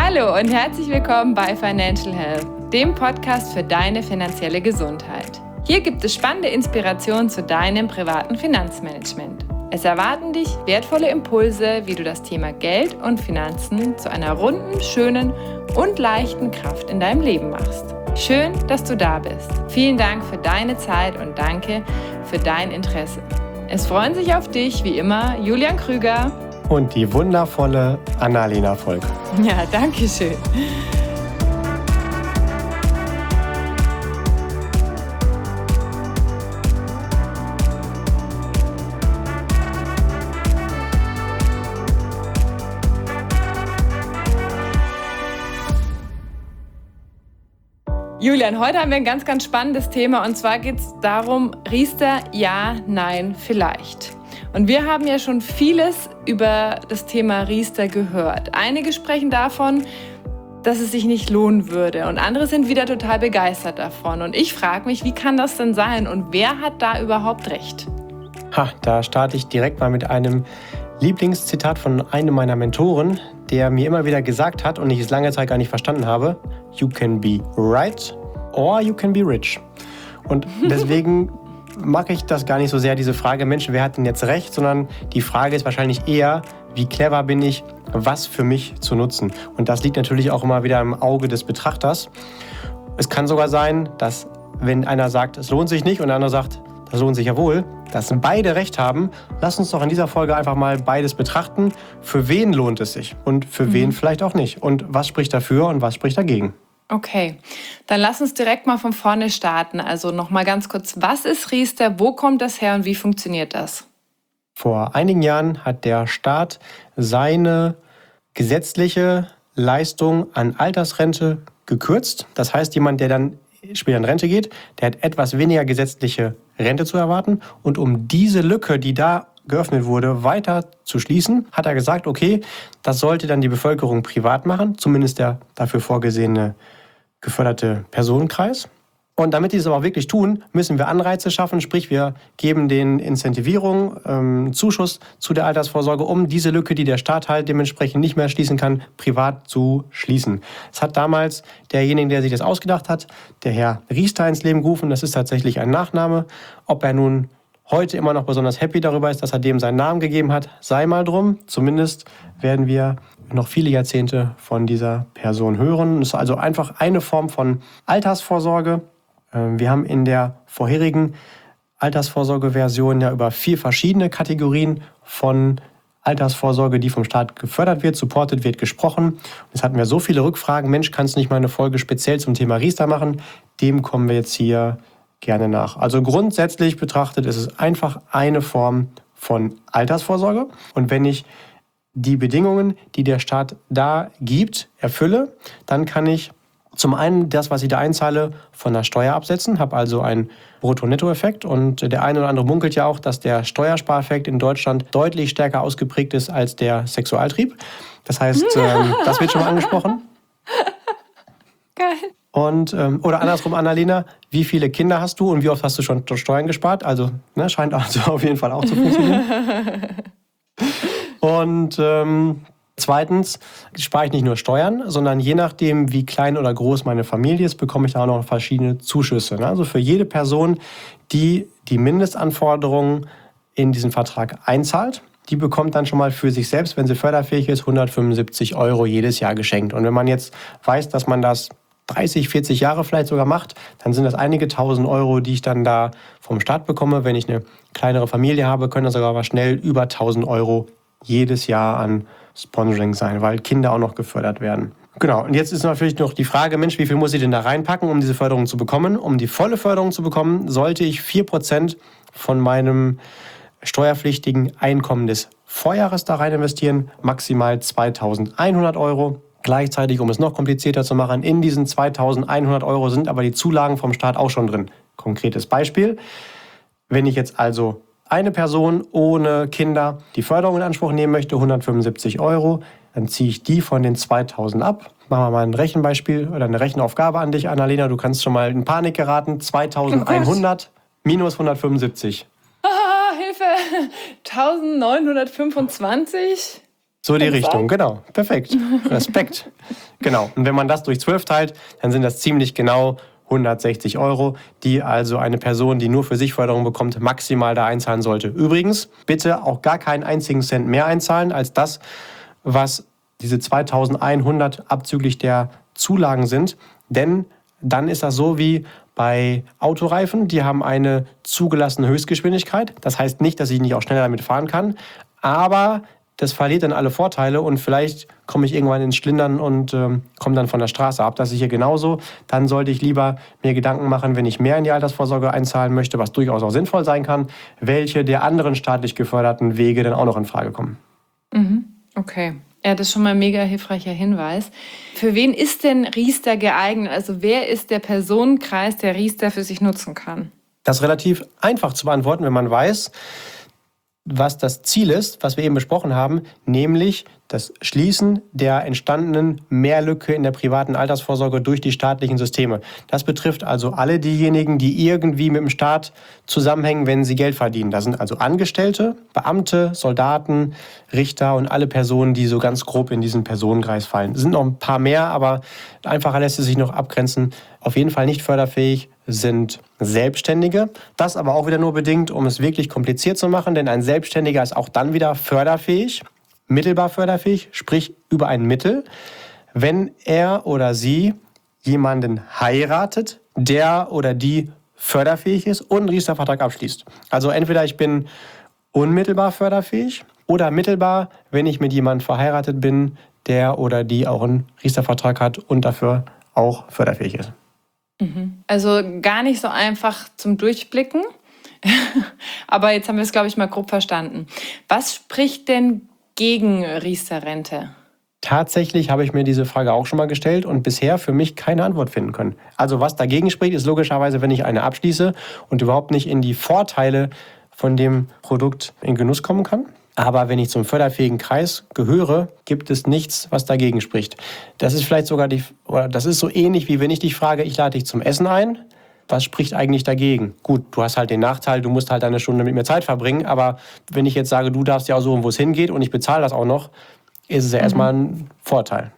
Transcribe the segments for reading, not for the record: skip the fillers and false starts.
Hallo und herzlich willkommen bei Financial Health, dem Podcast für deine finanzielle Gesundheit. Hier gibt es spannende Inspirationen zu deinem privaten Finanzmanagement. Es erwarten dich wertvolle Impulse, wie du das Thema Geld und Finanzen zu einer runden, schönen und leichten Kraft in deinem Leben machst. Schön, dass du da bist. Vielen Dank für deine Zeit und danke für dein Interesse. Es freuen sich auf dich, wie immer, Julian Krüger und die wundervolle Annalena Volk. Ja, danke schön. Julian, heute haben wir ein ganz, ganz spannendes Thema und zwar geht es darum, Riester, ja, nein, vielleicht. Und wir haben ja schon vieles über das Thema Riester gehört. Einige sprechen davon, dass es sich nicht lohnen würde und andere sind wieder total begeistert davon. Und ich frage mich, wie kann das denn sein und wer hat da überhaupt recht? Da starte ich direkt mal mit einem Lieblingszitat von einem meiner Mentoren, der mir immer wieder gesagt hat und ich es lange Zeit gar nicht verstanden habe: You can be right or you can be rich. Und deswegen mag ich das gar nicht so sehr, diese Frage, Mensch, wer hat denn jetzt recht, sondern die Frage ist wahrscheinlich eher, wie clever bin ich, was für mich zu nutzen. Und das liegt natürlich auch immer wieder im Auge des Betrachters. Es kann sogar sein, dass wenn einer sagt, es lohnt sich nicht und der andere sagt, das lohnt sich ja wohl, dass beide recht haben. Lass uns doch in dieser Folge einfach mal beides betrachten. Für wen lohnt es sich und für wen vielleicht auch nicht? Und was spricht dafür und was spricht dagegen? Okay, dann lass uns direkt mal von vorne starten. Also nochmal ganz kurz, was ist Riester, wo kommt das her und wie funktioniert das? Vor einigen Jahren hat der Staat seine gesetzliche Leistung an Altersrente gekürzt. Das heißt, jemand, der dann später in Rente geht, der hat etwas weniger gesetzliche Rente zu erwarten. Und um diese Lücke, die da geöffnet wurde, weiter zu schließen, hat er gesagt, okay, das sollte dann die Bevölkerung privat machen, zumindest der dafür vorgesehene geförderte Personenkreis. Und damit die es aber auch wirklich tun, müssen wir Anreize schaffen, sprich wir geben den Incentivierung, Zuschuss zu der Altersvorsorge, um diese Lücke, die der Staat halt dementsprechend nicht mehr schließen kann, privat zu schließen. Es hat damals derjenige, der sich das ausgedacht hat, der Herr Riester ins Leben gerufen. Das ist tatsächlich ein Nachname. Ob er nun heute immer noch besonders happy darüber ist, dass er dem seinen Namen gegeben hat, sei mal drum. Zumindest werden wir noch viele Jahrzehnte von dieser Person hören. Es ist also einfach eine Form von Altersvorsorge. Wir haben in der vorherigen Altersvorsorgeversion ja über 4 verschiedene Kategorien von Altersvorsorge, die vom Staat gefördert wird, supported wird, gesprochen. Jetzt hatten wir so viele Rückfragen. Mensch, kannst du nicht mal eine Folge speziell zum Thema Riester machen? Dem kommen wir jetzt hier gerne nach. Also grundsätzlich betrachtet ist es einfach eine Form von Altersvorsorge. Und wenn ich die Bedingungen, die der Staat da gibt, erfülle, dann kann ich zum einen das, was ich da einzahle, von der Steuer absetzen, habe also einen Brutto-Netto-Effekt. Und der eine oder andere munkelt ja auch, dass der Steuerspareffekt in Deutschland deutlich stärker ausgeprägt ist als der Sexualtrieb. Das heißt, das wird schon mal angesprochen. Geil. Und, oder andersrum, Annalena, wie viele Kinder hast du und wie oft hast du schon Steuern gespart? Also scheint also auf jeden Fall auch zu funktionieren. Und zweitens spare ich nicht nur Steuern, sondern je nachdem, wie klein oder groß meine Familie ist, bekomme ich da auch noch verschiedene Zuschüsse. Also für jede Person, die die Mindestanforderungen in diesen Vertrag einzahlt, die bekommt dann schon mal für sich selbst, wenn sie förderfähig ist, 175 € jedes Jahr geschenkt. Und wenn man jetzt weiß, dass man das 30, 40 Jahre vielleicht sogar macht, dann sind das einige tausend Euro, die ich dann da vom Staat bekomme. Wenn ich eine kleinere Familie habe, können das sogar mal schnell über 1000 € jedes Jahr an Sponsoring sein, weil Kinder auch noch gefördert werden. Genau, und jetzt ist natürlich noch die Frage, Mensch, wie viel muss ich denn da reinpacken, um diese Förderung zu bekommen? Um die volle Förderung zu bekommen, sollte ich 4% von meinem steuerpflichtigen Einkommen des Vorjahres da rein investieren, maximal 2.100 €. Gleichzeitig, um es noch komplizierter zu machen, in diesen 2.100 € sind aber die Zulagen vom Staat auch schon drin. Konkretes Beispiel: Wenn ich jetzt also eine Person ohne Kinder die Förderung in Anspruch nehmen möchte, 175 €, dann ziehe ich die von den 2.000 ab. Machen wir mal ein Rechenbeispiel oder eine Rechenaufgabe an dich, Annalena. Du kannst schon mal in Panik geraten. 2.100 minus 175. Hilfe! 1.925? So die Richtung, genau. Perfekt. Respekt. Genau. Und wenn man das durch 12 teilt, dann sind das ziemlich genau 160 €, die also eine Person, die nur für sich Förderung bekommt, maximal da einzahlen sollte. Übrigens, bitte auch gar keinen einzigen Cent mehr einzahlen als das, was diese 2.100 abzüglich der Zulagen sind. Denn dann ist das so wie bei Autoreifen, die haben eine zugelassene Höchstgeschwindigkeit. Das heißt nicht, dass ich nicht auch schneller damit fahren kann, aber das verliert dann alle Vorteile und vielleicht komme ich irgendwann ins Schlindern und komme dann von der Straße ab. Das ist hier genauso. Dann sollte ich lieber mir Gedanken machen, wenn ich mehr in die Altersvorsorge einzahlen möchte, was durchaus auch sinnvoll sein kann, welche der anderen staatlich geförderten Wege dann auch noch in Frage kommen. Okay. Ja, das ist schon mal ein mega hilfreicher Hinweis. Für wen ist denn Riester geeignet? Also wer ist der Personenkreis, der Riester für sich nutzen kann? Das ist relativ einfach zu beantworten, wenn man weiß, was das Ziel ist, was wir eben besprochen haben, nämlich das Schließen der entstandenen Mehrlücke in der privaten Altersvorsorge durch die staatlichen Systeme. Das betrifft also alle diejenigen, die irgendwie mit dem Staat zusammenhängen, wenn sie Geld verdienen. Das sind also Angestellte, Beamte, Soldaten, Richter und alle Personen, die so ganz grob in diesen Personenkreis fallen. Es sind noch ein paar mehr, aber einfacher lässt es sich noch abgrenzen. Auf jeden Fall nicht förderfähig sind Selbstständige. Das aber auch wieder nur bedingt, um es wirklich kompliziert zu machen, denn ein Selbstständiger ist auch dann wieder förderfähig, mittelbar förderfähig, sprich über ein Mittel, wenn er oder sie jemanden heiratet, der oder die förderfähig ist und einen Riester-Vertrag abschließt. Also entweder ich bin unmittelbar förderfähig oder mittelbar, wenn ich mit jemandem verheiratet bin, der oder die auch einen Riester-Vertrag hat und dafür auch förderfähig ist. Also gar nicht so einfach zum Durchblicken, aber jetzt haben wir es, glaube ich, mal grob verstanden. Was spricht denn gegen Riester-Rente? Tatsächlich habe ich mir diese Frage auch schon mal gestellt und bisher für mich keine Antwort finden können. Also was dagegen spricht, ist logischerweise, wenn ich eine abschließe und überhaupt nicht in die Vorteile von dem Produkt in Genuss kommen kann. Aber wenn ich zum förderfähigen Kreis gehöre, gibt es nichts, was dagegen spricht. Das ist vielleicht sogar das ist so ähnlich, wie wenn ich dich frage, ich lade dich zum Essen ein. Was spricht eigentlich dagegen? Gut, du hast halt den Nachteil, du musst halt eine Stunde mit mir Zeit verbringen. Aber wenn ich jetzt sage, du darfst ja auch so, wo es hingeht und ich bezahle das auch noch, ist es ja erstmal ein Vorteil.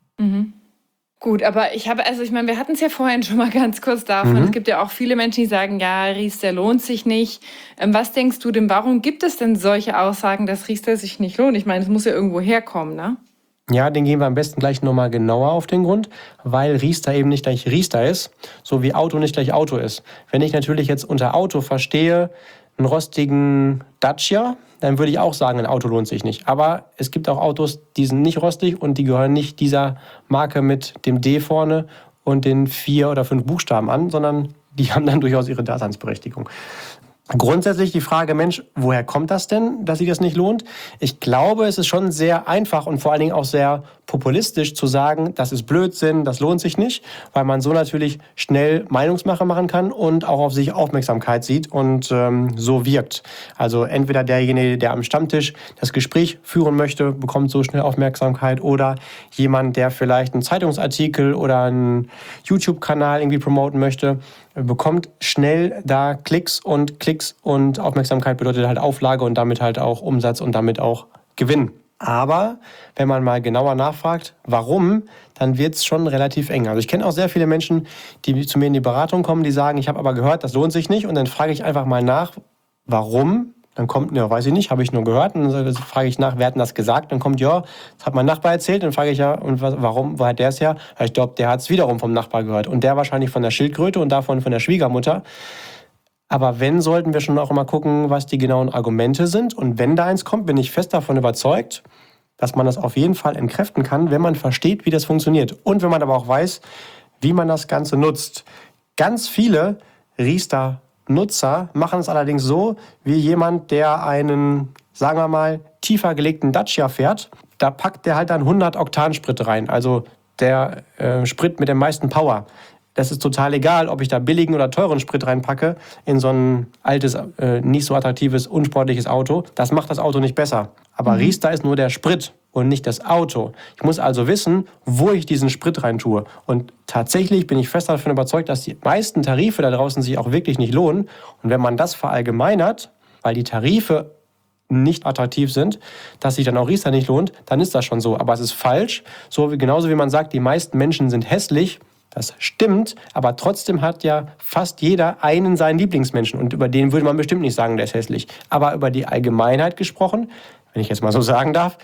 Gut, aber wir hatten es ja vorhin schon mal ganz kurz davon. Es gibt ja auch viele Menschen, die sagen, ja, Riester lohnt sich nicht. Was denkst du denn, warum gibt es denn solche Aussagen, dass Riester sich nicht lohnt? Ich meine, es muss ja irgendwo herkommen, ne? Ja, den gehen wir am besten gleich nochmal genauer auf den Grund, weil Riester eben nicht gleich Riester ist, so wie Auto nicht gleich Auto ist. Wenn ich natürlich jetzt unter Auto verstehe, einen rostigen Dacia, dann würde ich auch sagen, ein Auto lohnt sich nicht. Aber es gibt auch Autos, die sind nicht rostig und die gehören nicht dieser Marke mit dem D vorne und den 4 oder 5 Buchstaben an, sondern die haben dann durchaus ihre Daseinsberechtigung. Grundsätzlich die Frage, Mensch, woher kommt das denn, dass sich das nicht lohnt? Ich glaube, es ist schon sehr einfach und vor allen Dingen auch sehr populistisch zu sagen, das ist Blödsinn, das lohnt sich nicht, weil man so natürlich schnell Meinungsmache machen kann und auch auf sich Aufmerksamkeit sieht und so wirkt. Also entweder derjenige, der am Stammtisch das Gespräch führen möchte, bekommt so schnell Aufmerksamkeit oder jemand, der vielleicht einen Zeitungsartikel oder einen YouTube-Kanal irgendwie promoten möchte, bekommt schnell da Klicks und Aufmerksamkeit bedeutet halt Auflage und damit halt auch Umsatz und damit auch Gewinn. Aber wenn man mal genauer nachfragt, warum, dann wird es schon relativ eng. Also ich kenne auch sehr viele Menschen, die zu mir in die Beratung kommen, die sagen, ich habe aber gehört, das lohnt sich nicht. Und dann frage ich einfach mal nach, warum? Dann kommt, ja, weiß ich nicht, habe ich nur gehört. Und dann frage ich nach, wer hat denn das gesagt? Dann kommt, ja, das hat mein Nachbar erzählt. Dann frage ich ja, und warum, wo hat der es her? Ja, ich glaube, der hat es wiederum vom Nachbar gehört. Und der wahrscheinlich von der Schildkröte und davon von der Schwiegermutter. Aber wenn, sollten wir schon auch immer gucken, was die genauen Argumente sind. Und wenn da eins kommt, bin ich fest davon überzeugt, dass man das auf jeden Fall entkräften kann, wenn man versteht, wie das funktioniert. Und wenn man aber auch weiß, wie man das Ganze nutzt. Ganz viele Riester-Nutzer machen es allerdings so, wie jemand, der einen, sagen wir mal, tiefer gelegten Dacia fährt. Da packt der halt dann 100 Oktansprit rein, also der Sprit mit dem meisten Power. Das ist total egal, ob ich da billigen oder teuren Sprit reinpacke in so ein altes, nicht so attraktives, unsportliches Auto. Das macht das Auto nicht besser. Aber Riester ist nur der Sprit und nicht das Auto. Ich muss also wissen, wo ich diesen Sprit rein tue. Und tatsächlich bin ich fest davon überzeugt, dass die meisten Tarife da draußen sich auch wirklich nicht lohnen. Und wenn man das verallgemeinert, weil die Tarife nicht attraktiv sind, dass sich dann auch Riester nicht lohnt, dann ist das schon so. Aber es ist falsch. Genauso wie man sagt, die meisten Menschen sind hässlich. Das stimmt, aber trotzdem hat ja fast jeder einen seinen Lieblingsmenschen. Und über den würde man bestimmt nicht sagen, der ist hässlich. Aber über die Allgemeinheit gesprochen, wenn ich jetzt mal so sagen darf,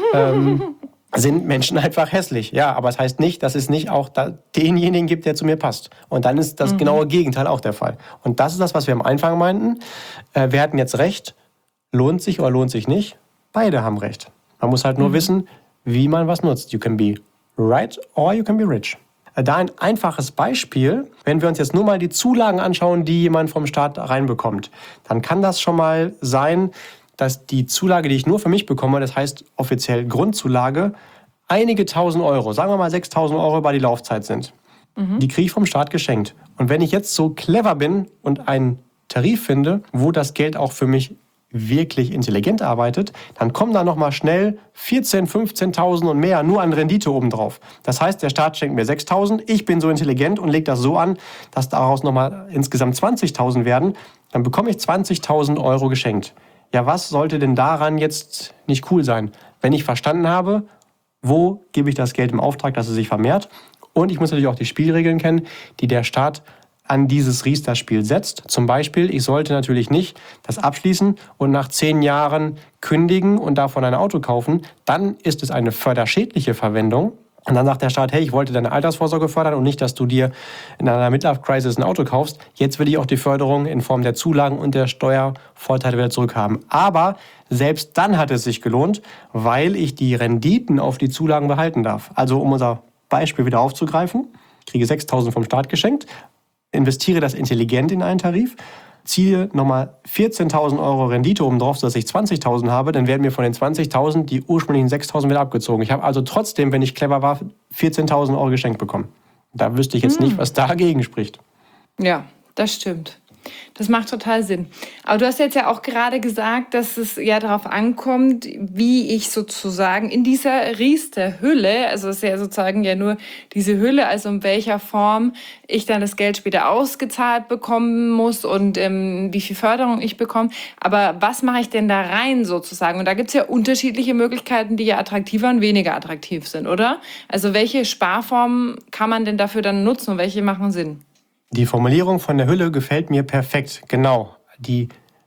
sind Menschen einfach hässlich. Ja, aber es heißt nicht, dass es nicht auch denjenigen gibt, der zu mir passt. Und dann ist das genaue Gegenteil auch der Fall. Und das ist das, was wir am Anfang meinten. Wir hatten jetzt recht. Lohnt sich oder lohnt sich nicht? Beide haben recht. Man muss halt nur wissen, wie man was nutzt. You can be right or you can be rich. Da ein einfaches Beispiel, wenn wir uns jetzt nur mal die Zulagen anschauen, die jemand vom Staat reinbekommt, dann kann das schon mal sein, dass die Zulage, die ich nur für mich bekomme, das heißt offiziell Grundzulage, einige tausend Euro, sagen wir mal 6.000 Euro über die Laufzeit sind. Die kriege ich vom Staat geschenkt. Und wenn ich jetzt so clever bin und einen Tarif finde, wo das Geld auch für mich wirklich intelligent arbeitet, dann kommen da nochmal schnell 14.000, 15.000 und mehr nur an Rendite obendrauf. Das heißt, der Staat schenkt mir 6.000, ich bin so intelligent und lege das so an, dass daraus nochmal insgesamt 20.000 werden, dann bekomme ich 20.000 Euro geschenkt. Ja, was sollte denn daran jetzt nicht cool sein? Wenn ich verstanden habe, wo gebe ich das Geld im Auftrag, dass es sich vermehrt? Und ich muss natürlich auch die Spielregeln kennen, die der Staat an dieses Riester-Spiel setzt. Zum Beispiel, ich sollte natürlich nicht das abschließen und nach 10 Jahren kündigen und davon ein Auto kaufen. Dann ist es eine förderschädliche Verwendung. Und dann sagt der Staat, hey, ich wollte deine Altersvorsorge fördern und nicht, dass du dir in einer Midlife-Crisis ein Auto kaufst. Jetzt will ich auch die Förderung in Form der Zulagen und der Steuervorteile wieder zurückhaben. Aber selbst dann hat es sich gelohnt, weil ich die Renditen auf die Zulagen behalten darf. Also um unser Beispiel wieder aufzugreifen, ich kriege 6.000 vom Staat geschenkt, investiere das intelligent in einen Tarif, ziehe nochmal 14.000 Euro Rendite oben drauf, sodass ich 20.000 habe, dann werden mir von den 20.000 die ursprünglichen 6.000 wieder abgezogen. Ich habe also trotzdem, wenn ich clever war, 14.000 Euro geschenkt bekommen. Da wüsste ich jetzt nicht, was dagegen spricht. Ja, das stimmt. Das macht total Sinn. Aber du hast jetzt ja auch gerade gesagt, dass es ja darauf ankommt, wie ich sozusagen in dieser Riester-Hülle, also es ist ja sozusagen ja nur diese Hülle, also in welcher Form ich dann das Geld später ausgezahlt bekommen muss und wie viel Förderung ich bekomme. Aber was mache ich denn da rein sozusagen? Und da gibt es ja unterschiedliche Möglichkeiten, die ja attraktiver und weniger attraktiv sind, oder? Also welche Sparformen kann man denn dafür dann nutzen und welche machen Sinn? Die Formulierung von der Hülle gefällt mir perfekt. Genau. Die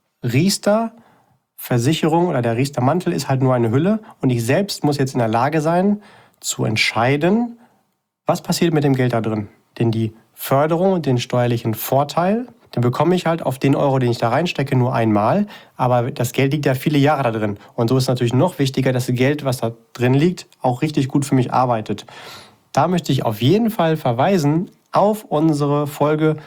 Riester-Versicherung oder der Riester-Mantel ist halt nur eine Hülle und ich selbst muss jetzt in der Lage sein, zu entscheiden, was passiert mit dem Geld da drin. Denn die Förderung und den steuerlichen Vorteil, den bekomme ich halt auf den Euro, den ich da reinstecke, nur einmal. Aber das Geld liegt ja viele Jahre da drin. Und so ist es natürlich noch wichtiger, dass das Geld, was da drin liegt, auch richtig gut für mich arbeitet. Da möchte ich auf jeden Fall verweisen auf unsere Folge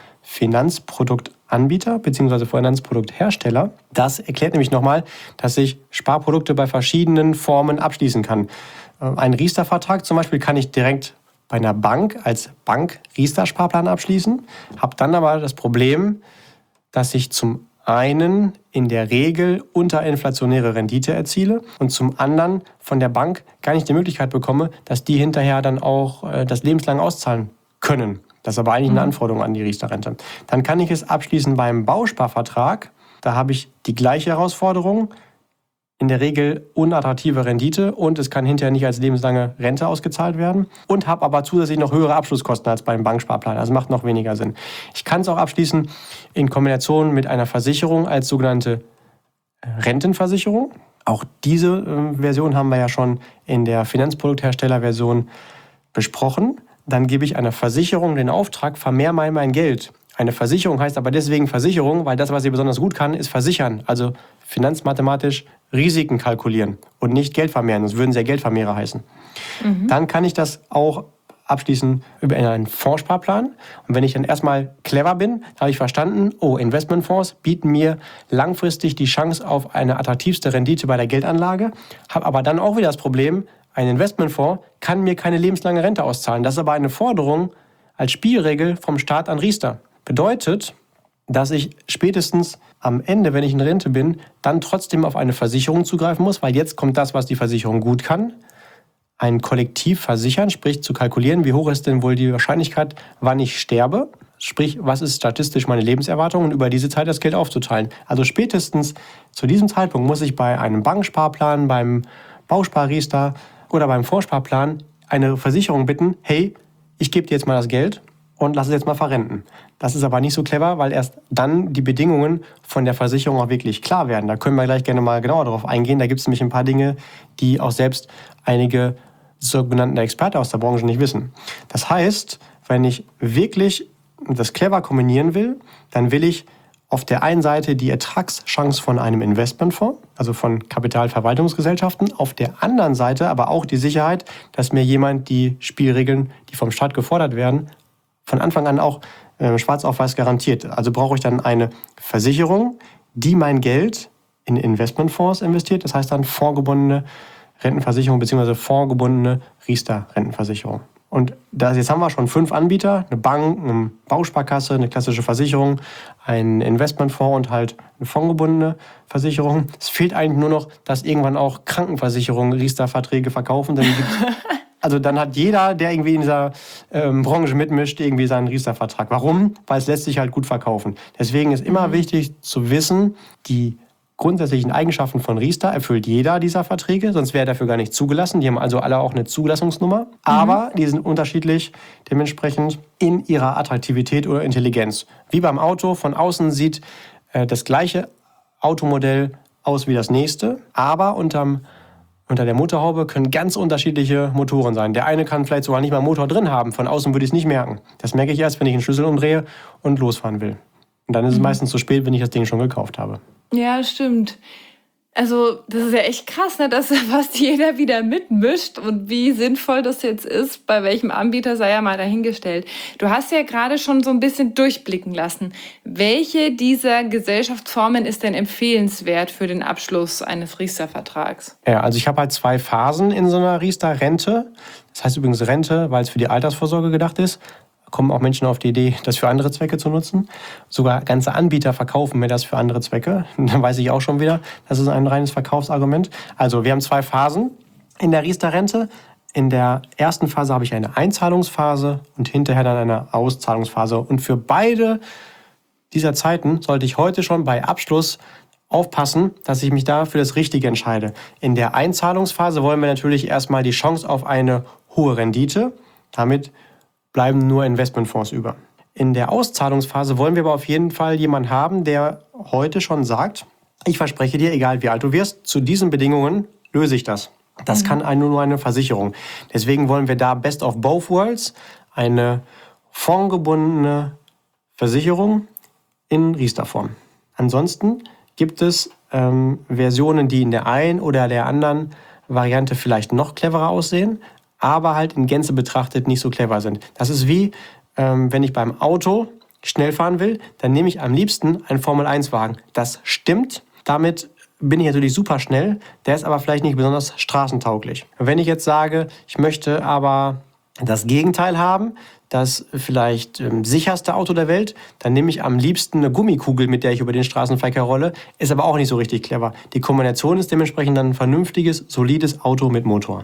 Finanzproduktanbieter bzw. Finanzprodukthersteller. Das erklärt nämlich nochmal, dass ich Sparprodukte bei verschiedenen Formen abschließen kann. Einen Riester-Vertrag zum Beispiel kann ich direkt bei einer Bank als Bank-Riester-Sparplan abschließen, habe dann aber das Problem, dass ich zum einen in der Regel unterinflationäre Rendite erziele und zum anderen von der Bank gar nicht die Möglichkeit bekomme, dass die hinterher dann auch das lebenslang auszahlen können. Das ist aber eigentlich eine Anforderung an die Riester-Rente. Dann kann ich es abschließen beim Bausparvertrag. Da habe ich die gleiche Herausforderung. In der Regel unattraktive Rendite und es kann hinterher nicht als lebenslange Rente ausgezahlt werden und habe aber zusätzlich noch höhere Abschlusskosten als beim Banksparplan. Also macht noch weniger Sinn. Ich kann es auch abschließen in Kombination mit einer Versicherung als sogenannte Rentenversicherung. Auch diese Version haben wir ja schon in der Finanzproduktherstellerversion besprochen. Dann gebe ich einer Versicherung den Auftrag, vermehr mal mein Geld. Eine Versicherung heißt aber deswegen Versicherung, weil das, was sie besonders gut kann, ist versichern. Also finanzmathematisch Risiken kalkulieren und nicht Geld vermehren. Das würden sie ja Geldvermehrer heißen. Dann kann ich das auch abschließen über einen Fondssparplan. Und wenn ich dann erstmal clever bin, habe ich verstanden, Investmentfonds bieten mir langfristig die Chance auf eine attraktivste Rendite bei der Geldanlage, habe aber dann auch wieder das Problem, ein Investmentfonds kann mir keine lebenslange Rente auszahlen. Das ist aber eine Forderung als Spielregel vom Staat an Riester. Bedeutet, dass ich spätestens am Ende, wenn ich in Rente bin, dann trotzdem auf eine Versicherung zugreifen muss, weil jetzt kommt das, was die Versicherung gut kann. Ein Kollektiv versichern, sprich zu kalkulieren, wie hoch ist denn wohl die Wahrscheinlichkeit, wann ich sterbe. Sprich, was ist statistisch meine Lebenserwartung und über diese Zeit das Geld aufzuteilen. Also spätestens zu diesem Zeitpunkt muss ich bei einem Banksparplan, beim Bausparriester oder beim Vorsparplan eine Versicherung bitten, hey, ich gebe dir jetzt mal das Geld und lass es jetzt mal verrenten. Das ist aber nicht so clever, weil erst dann die Bedingungen von der Versicherung auch wirklich klar werden. Da können wir gleich gerne mal genauer drauf eingehen. Da gibt es nämlich ein paar Dinge, die auch selbst einige sogenannten Experten aus der Branche nicht wissen. Das heißt, wenn ich wirklich das clever kombinieren will, dann will ich auf der einen Seite die Ertragschance von einem Investmentfonds, also von Kapitalverwaltungsgesellschaften, auf der anderen Seite aber auch die Sicherheit, dass mir jemand die Spielregeln, die vom Staat gefordert werden, von Anfang an auch schwarz auf weiß garantiert. Also brauche ich dann eine Versicherung, die mein Geld in Investmentfonds investiert, das heißt dann fondgebundene Rentenversicherung bzw. fondgebundene Riester-Rentenversicherung. Und jetzt haben wir schon 5 Anbieter, eine Bank, eine Bausparkasse, eine klassische Versicherung, ein Investmentfonds und halt eine fondgebundene Versicherung. Es fehlt eigentlich nur noch, dass irgendwann auch Krankenversicherungen Riester-Verträge verkaufen. Dann hat jeder, der irgendwie in dieser Branche mitmischt, irgendwie seinen Riester-Vertrag. Warum? Weil es lässt sich halt gut verkaufen. Deswegen ist immer wichtig zu wissen, die grundsätzlichen Eigenschaften von Riester erfüllt jeder dieser Verträge, sonst wäre er dafür gar nicht zugelassen. Die haben also alle auch eine Zulassungsnummer, aber die sind unterschiedlich dementsprechend in ihrer Attraktivität oder Intelligenz. Wie beim Auto, von außen sieht das gleiche Automodell aus wie das nächste, aber unter der Motorhaube können ganz unterschiedliche Motoren sein. Der eine kann vielleicht sogar nicht mal einen Motor drin haben, von außen würde ich es nicht merken. Das merke ich erst, wenn ich den Schlüssel umdrehe und losfahren will. Und dann ist es meistens zu spät, wenn ich das Ding schon gekauft habe. Ja, stimmt. Also das ist ja echt krass, ne, dass fast jeder wieder mitmischt und wie sinnvoll das jetzt ist, bei welchem Anbieter sei ja mal dahingestellt. Du hast ja gerade schon so ein bisschen durchblicken lassen. Welche dieser Gesellschaftsformen ist denn empfehlenswert für den Abschluss eines Riester-Vertrags? Ja, also ich habe halt 2 Phasen in so einer Riester-Rente. Das heißt übrigens Rente, weil es für die Altersvorsorge gedacht ist. Kommen auch Menschen auf die Idee, das für andere Zwecke zu nutzen. Sogar ganze Anbieter verkaufen mir das für andere Zwecke. Dann weiß ich auch schon wieder, das ist ein reines Verkaufsargument. Also wir haben 2 Phasen in der Riester-Rente. In der ersten Phase habe ich eine Einzahlungsphase und hinterher dann eine Auszahlungsphase. Und für beide dieser Zeiten sollte ich heute schon bei Abschluss aufpassen, dass ich mich da für das Richtige entscheide. In der Einzahlungsphase wollen wir natürlich erstmal die Chance auf eine hohe Rendite. Damit bleiben nur Investmentfonds über. In der Auszahlungsphase wollen wir aber auf jeden Fall jemanden haben, der heute schon sagt, ich verspreche dir, egal wie alt du wirst, zu diesen Bedingungen löse ich das. Das kann nur eine Versicherung. Deswegen wollen wir da Best of Both Worlds, eine fondgebundene Versicherung in Riester-Form. Ansonsten gibt es Versionen, die in der einen oder der anderen Variante vielleicht noch cleverer aussehen, aber halt in Gänze betrachtet nicht so clever sind. Das ist wie, wenn ich beim Auto schnell fahren will, dann nehme ich am liebsten einen Formel-1-Wagen. Das stimmt, damit bin ich natürlich super schnell, der ist aber vielleicht nicht besonders straßentauglich. Wenn ich jetzt sage, ich möchte aber das Gegenteil haben, das vielleicht sicherste Auto der Welt, dann nehme ich am liebsten eine Gummikugel, mit der ich über den Straßenverkehr rolle, ist aber auch nicht so richtig clever. Die Kombination ist dementsprechend dann ein vernünftiges, solides Auto mit Motor.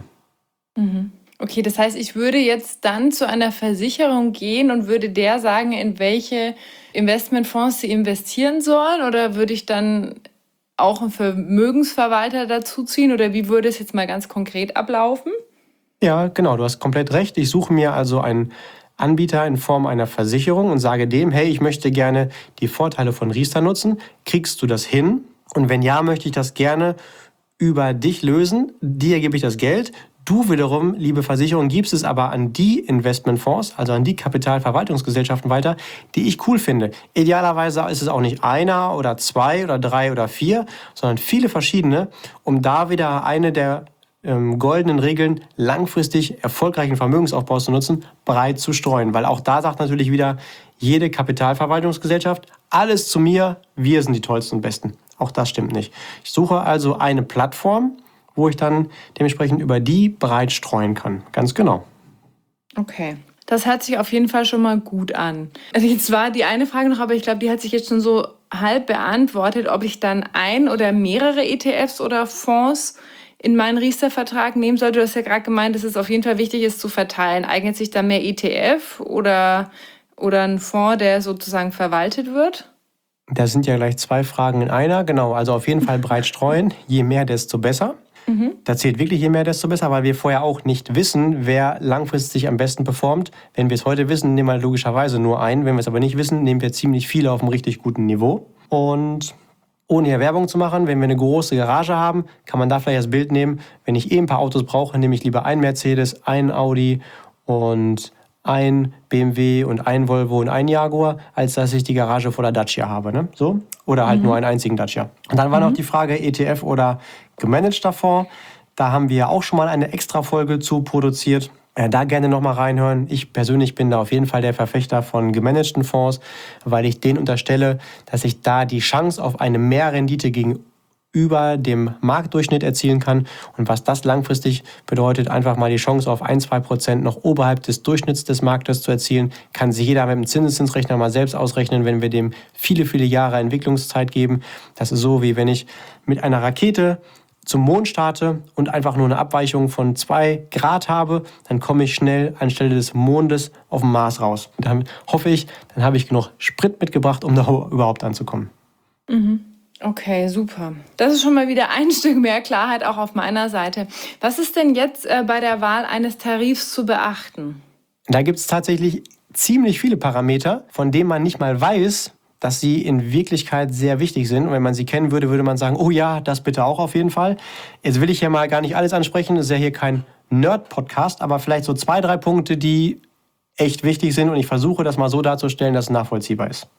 Okay, das heißt, ich würde jetzt dann zu einer Versicherung gehen und würde der sagen, in welche Investmentfonds sie investieren sollen? Oder würde ich dann auch einen Vermögensverwalter dazuziehen? Oder wie würde es jetzt mal ganz konkret ablaufen? Ja, genau, du hast komplett recht. Ich suche mir also einen Anbieter in Form einer Versicherung und sage dem, hey, ich möchte gerne die Vorteile von Riester nutzen. Kriegst du das hin? Und wenn ja, möchte ich das gerne über dich lösen. Dir gebe ich das Geld. Du wiederum, liebe Versicherung, gibst es aber an die Investmentfonds, also an die Kapitalverwaltungsgesellschaften weiter, die ich cool finde. Idealerweise ist es auch nicht einer oder 2 oder 3 oder 4, sondern viele verschiedene, um da wieder eine der goldenen Regeln langfristig erfolgreichen Vermögensaufbaus zu nutzen, breit zu streuen. Weil auch da sagt natürlich wieder jede Kapitalverwaltungsgesellschaft, alles zu mir, wir sind die tollsten und besten. Auch das stimmt nicht. Ich suche also eine Plattform, wo ich dann dementsprechend über die breit streuen kann. Ganz genau. Okay. Das hört sich auf jeden Fall schon mal gut an. Also jetzt war die eine Frage noch, aber ich glaube, die hat sich jetzt schon so halb beantwortet, ob ich dann ein oder mehrere ETFs oder Fonds in meinen Riester-Vertrag nehmen sollte. Du hast ja gerade gemeint, dass es auf jeden Fall wichtig ist zu verteilen. Eignet sich da mehr ETF oder oder ein Fonds, der sozusagen verwaltet wird? Das sind ja gleich 2 Fragen in einer. Genau, also auf jeden Fall breit streuen. Je mehr, desto besser. Da zählt wirklich je mehr, desto besser, weil wir vorher auch nicht wissen, wer langfristig am besten performt. Wenn wir es heute wissen, nehmen wir logischerweise nur einen. Wenn wir es aber nicht wissen, nehmen wir ziemlich viele auf einem richtig guten Niveau. Und ohne hier Werbung zu machen, wenn wir eine große Garage haben, kann man da vielleicht das Bild nehmen. Wenn ich ein paar Autos brauche, nehme ich lieber einen Mercedes, einen Audi und ein BMW und ein Volvo und ein Jaguar, als dass ich die Garage voller Dacia habe. Ne? So? Oder halt nur einen einzigen Dacia. Und dann war noch die Frage ETF oder gemanagter Fonds. Da haben wir auch schon mal eine Extra-Folge zu produziert. Da gerne nochmal reinhören. Ich persönlich bin da auf jeden Fall der Verfechter von gemanagten Fonds, weil ich denen unterstelle, dass ich da die Chance auf eine Mehrrendite gegenüber dem Marktdurchschnitt erzielen kann. Und was das langfristig bedeutet, einfach mal die Chance auf 1-2% noch oberhalb des Durchschnitts des Marktes zu erzielen, kann sich jeder mit dem Zinseszinsrechner mal selbst ausrechnen, wenn wir dem viele, viele Jahre Entwicklungszeit geben. Das ist so, wie wenn ich mit einer Rakete zum Mond starte und einfach nur eine Abweichung von 2 Grad habe, dann komme ich schnell anstelle des Mondes auf den Mars raus. Und dann hoffe ich, dann habe ich genug Sprit mitgebracht, um da überhaupt anzukommen. Okay, super. Das ist schon mal wieder ein Stück mehr Klarheit auch auf meiner Seite. Was ist denn jetzt bei der Wahl eines Tarifs zu beachten? Da gibt es tatsächlich ziemlich viele Parameter, von denen man nicht mal weiß, dass sie in Wirklichkeit sehr wichtig sind. Und wenn man sie kennen würde, würde man sagen, oh ja, das bitte auch auf jeden Fall. Jetzt will ich ja mal gar nicht alles ansprechen, das ist ja hier kein Nerd-Podcast, aber vielleicht so 2, 3 Punkte, die echt wichtig sind. Und ich versuche das mal so darzustellen, dass es nachvollziehbar ist.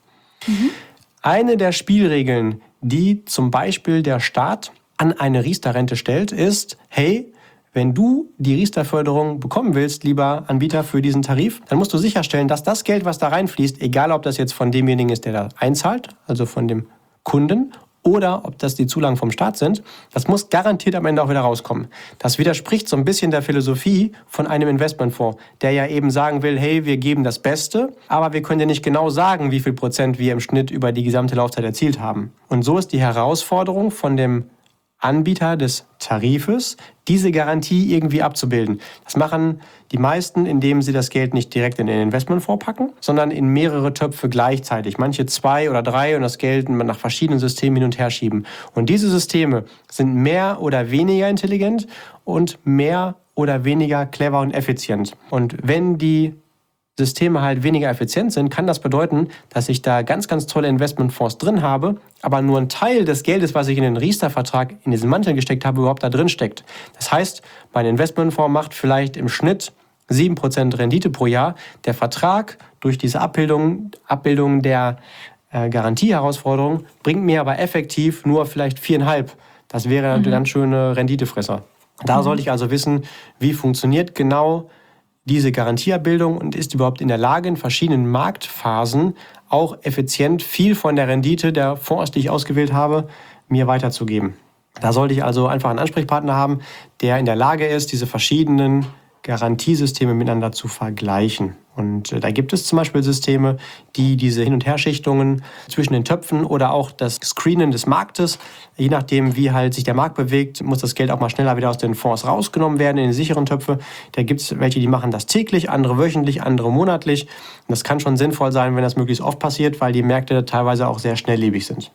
Eine der Spielregeln, die zum Beispiel der Staat an eine Riester-Rente stellt, ist, hey, wenn du die Riester-Förderung bekommen willst, lieber Anbieter für diesen Tarif, dann musst du sicherstellen, dass das Geld, was da reinfließt, egal ob das jetzt von demjenigen ist, der da einzahlt, also von dem Kunden, oder ob das die Zulagen vom Staat sind, das muss garantiert am Ende auch wieder rauskommen. Das widerspricht so ein bisschen der Philosophie von einem Investmentfonds, der ja eben sagen will, hey, wir geben das Beste, aber wir können ja nicht genau sagen, wie viel Prozent wir im Schnitt über die gesamte Laufzeit erzielt haben. Und so ist die Herausforderung von dem Anbieter des Tarifes, diese Garantie irgendwie abzubilden. Das machen die meisten, indem sie das Geld nicht direkt in den Investmentfonds packen, sondern in mehrere Töpfe gleichzeitig. Manche 2 oder 3 und das Geld nach verschiedenen Systemen hin und her schieben. Und diese Systeme sind mehr oder weniger intelligent und mehr oder weniger clever und effizient. Und wenn die Systeme halt weniger effizient sind, kann das bedeuten, dass ich da ganz, ganz tolle Investmentfonds drin habe, aber nur ein Teil des Geldes, was ich in den Riester-Vertrag in diesen Mantel gesteckt habe, überhaupt da drin steckt. Das heißt, mein Investmentfonds macht vielleicht im Schnitt 7% Rendite pro Jahr. Der Vertrag durch diese Abbildung der Garantieherausforderung bringt mir aber effektiv nur vielleicht 4,5. Das wäre ein ganz schöner Renditefresser. Da sollte ich also wissen, wie funktioniert genau diese Garantieabbildung und ist überhaupt in der Lage, in verschiedenen Marktphasen auch effizient viel von der Rendite der Fonds, die ich ausgewählt habe, mir weiterzugeben. Da sollte ich also einfach einen Ansprechpartner haben, der in der Lage ist, diese verschiedenen Garantiesysteme miteinander zu vergleichen. Und da gibt es zum Beispiel Systeme, die diese Hin- und Herschichtungen zwischen den Töpfen oder auch das Screenen des Marktes, je nachdem wie halt sich der Markt bewegt, muss das Geld auch mal schneller wieder aus den Fonds rausgenommen werden in die sicheren Töpfe. Da gibt es welche, die machen das täglich, andere wöchentlich, andere monatlich. Und das kann schon sinnvoll sein, wenn das möglichst oft passiert, weil die Märkte teilweise auch sehr schnelllebig sind.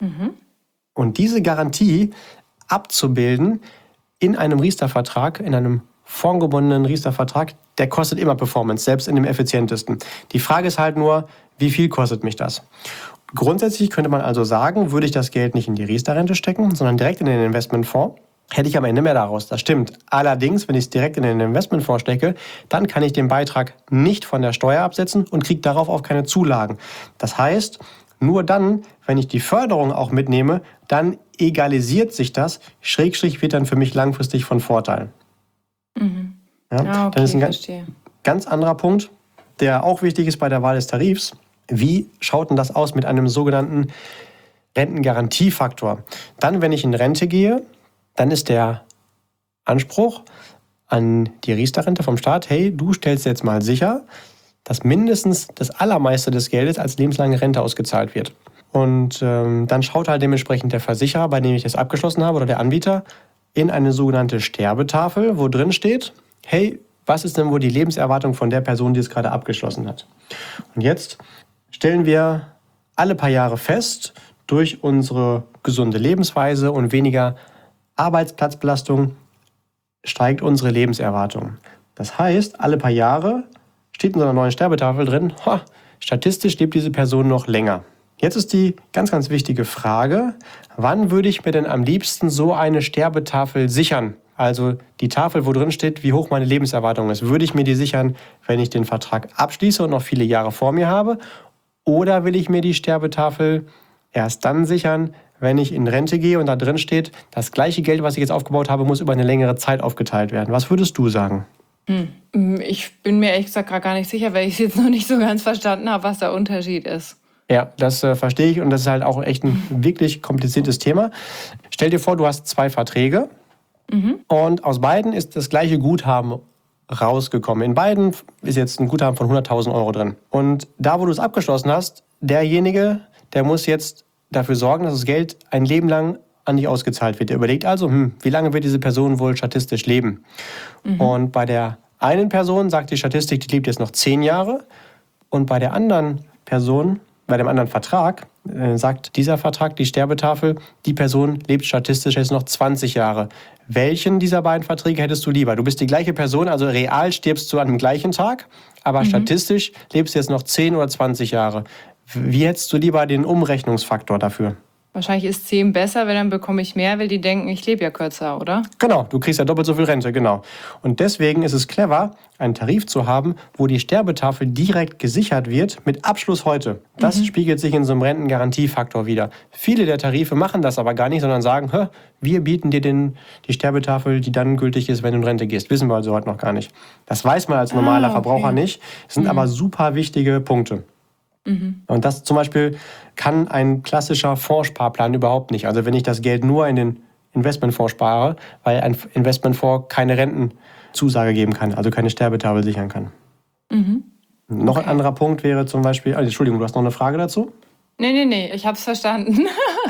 Und diese Garantie abzubilden in einem Riester-Vertrag, in einem fondgebundenen Riester-Vertrag, der kostet immer Performance, selbst in dem effizientesten. Die Frage ist halt nur, wie viel kostet mich das? Grundsätzlich könnte man also sagen, würde ich das Geld nicht in die Riester-Rente stecken, sondern direkt in den Investmentfonds, hätte ich am Ende mehr daraus. Das stimmt. Allerdings, wenn ich es direkt in den Investmentfonds stecke, dann kann ich den Beitrag nicht von der Steuer absetzen und kriege darauf auch keine Zulagen. Das heißt, nur dann, wenn ich die Förderung auch mitnehme, dann egalisiert sich das, Schrägstrich wird dann für mich langfristig von Vorteil. Ja, okay, dann ist ein ganz anderer Punkt, der auch wichtig ist bei der Wahl des Tarifs. Wie schaut denn das aus mit einem sogenannten Rentengarantiefaktor? Dann, wenn ich in Rente gehe, dann ist der Anspruch an die Riester-Rente vom Staat, hey, du stellst jetzt mal sicher, dass mindestens das Allermeiste des Geldes als lebenslange Rente ausgezahlt wird. Und dann schaut halt dementsprechend der Versicherer, bei dem ich das abgeschlossen habe, oder der Anbieter, in eine sogenannte Sterbetafel, wo drin steht, hey, was ist denn wohl die Lebenserwartung von der Person, die es gerade abgeschlossen hat. Und jetzt stellen wir alle paar Jahre fest, durch unsere gesunde Lebensweise und weniger Arbeitsplatzbelastung steigt unsere Lebenserwartung. Das heißt, alle paar Jahre steht in so einer neuen Sterbetafel drin, statistisch lebt diese Person noch länger. Jetzt ist die ganz, ganz wichtige Frage, wann würde ich mir denn am liebsten so eine Sterbetafel sichern? Also die Tafel, wo drin steht, wie hoch meine Lebenserwartung ist. Würde ich mir die sichern, wenn ich den Vertrag abschließe und noch viele Jahre vor mir habe? Oder will ich mir die Sterbetafel erst dann sichern, wenn ich in Rente gehe und da drin steht, das gleiche Geld, was ich jetzt aufgebaut habe, muss über eine längere Zeit aufgeteilt werden? Was würdest du sagen? Ich bin mir ehrlich gesagt gar nicht sicher, weil ich es jetzt noch nicht so ganz verstanden habe, was der Unterschied ist. Ja, das verstehe ich und das ist halt auch echt ein wirklich kompliziertes Thema. Stell dir vor, du hast 2 Verträge und aus beiden ist das gleiche Guthaben rausgekommen. In beiden ist jetzt ein Guthaben von 100.000 Euro drin. Und da, wo du es abgeschlossen hast, derjenige, der muss jetzt dafür sorgen, dass das Geld ein Leben lang an dich ausgezahlt wird. Der überlegt also, wie lange wird diese Person wohl statistisch leben? Und bei der einen Person sagt die Statistik, die lebt jetzt noch 10 Jahre. Und bei der anderen Person, bei dem anderen Vertrag, sagt dieser Vertrag, die Sterbetafel, die Person lebt statistisch jetzt noch 20 Jahre. Welchen dieser beiden Verträge hättest du lieber? Du bist die gleiche Person, also real stirbst du an dem gleichen Tag, aber statistisch lebst du jetzt noch 10 oder 20 Jahre. Wie hättest du lieber den Umrechnungsfaktor dafür? Wahrscheinlich ist 10 besser, weil dann bekomme ich mehr, weil die denken, ich lebe ja kürzer, oder? Genau, du kriegst ja doppelt so viel Rente, genau. Und deswegen ist es clever, einen Tarif zu haben, wo die Sterbetafel direkt gesichert wird mit Abschluss heute. Das spiegelt sich in so einem Rentengarantiefaktor wider. Viele der Tarife machen das aber gar nicht, sondern sagen, wir bieten dir die Sterbetafel, die dann gültig ist, wenn du in Rente gehst. Wissen wir also heute noch gar nicht. Das weiß man als normaler Verbraucher nicht. Das sind aber super wichtige Punkte. Und das zum Beispiel kann ein klassischer Fondssparplan überhaupt nicht. Also wenn ich das Geld nur in den Investmentfonds spare, weil ein Investmentfonds keine Rentenzusage geben kann, also keine Sterbetafel sichern kann. Noch ein anderer Punkt wäre zum Beispiel, Entschuldigung, du hast noch eine Frage dazu? Nee, ich habe es verstanden.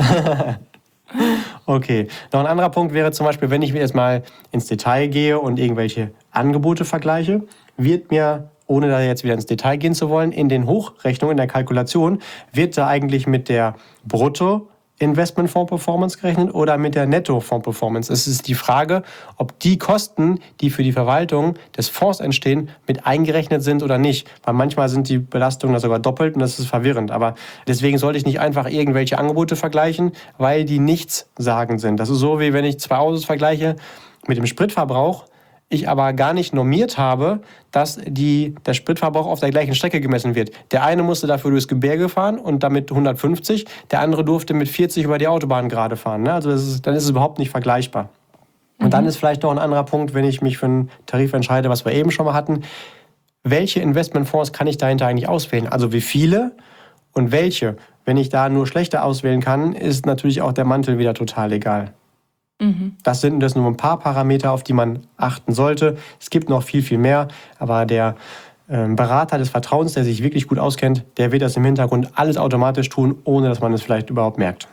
Okay, noch ein anderer Punkt wäre zum Beispiel, wenn ich jetzt mal ins Detail gehe und irgendwelche Angebote vergleiche, wird mir, ohne da jetzt wieder ins Detail gehen zu wollen, in den Hochrechnungen, in der Kalkulation, wird da eigentlich mit der Brutto-Investmentfonds-Performance gerechnet oder mit der Netto-Fonds-Performance. Es ist die Frage, ob die Kosten, die für die Verwaltung des Fonds entstehen, mit eingerechnet sind oder nicht. Weil manchmal sind die Belastungen da sogar doppelt und das ist verwirrend. Aber deswegen sollte ich nicht einfach irgendwelche Angebote vergleichen, weil die nichtssagend sind. Das ist so, wie wenn ich 2 Autos vergleiche mit dem Spritverbrauch, ich aber gar nicht normiert habe, dass der Spritverbrauch auf der gleichen Strecke gemessen wird. Der eine musste dafür durchs Gebirge fahren und damit 150, der andere durfte mit 40 über die Autobahn gerade fahren. Also dann ist es überhaupt nicht vergleichbar. Und dann ist vielleicht noch ein anderer Punkt, wenn ich mich für einen Tarif entscheide, was wir eben schon mal hatten, welche Investmentfonds kann ich dahinter eigentlich auswählen? Also wie viele und welche? Wenn ich da nur schlechte auswählen kann, ist natürlich auch der Mantel wieder total egal. Das sind nur ein paar Parameter, auf die man achten sollte. Es gibt noch viel, viel mehr, aber der Berater des Vertrauens, der sich wirklich gut auskennt, der wird das im Hintergrund alles automatisch tun, ohne dass man es vielleicht überhaupt merkt.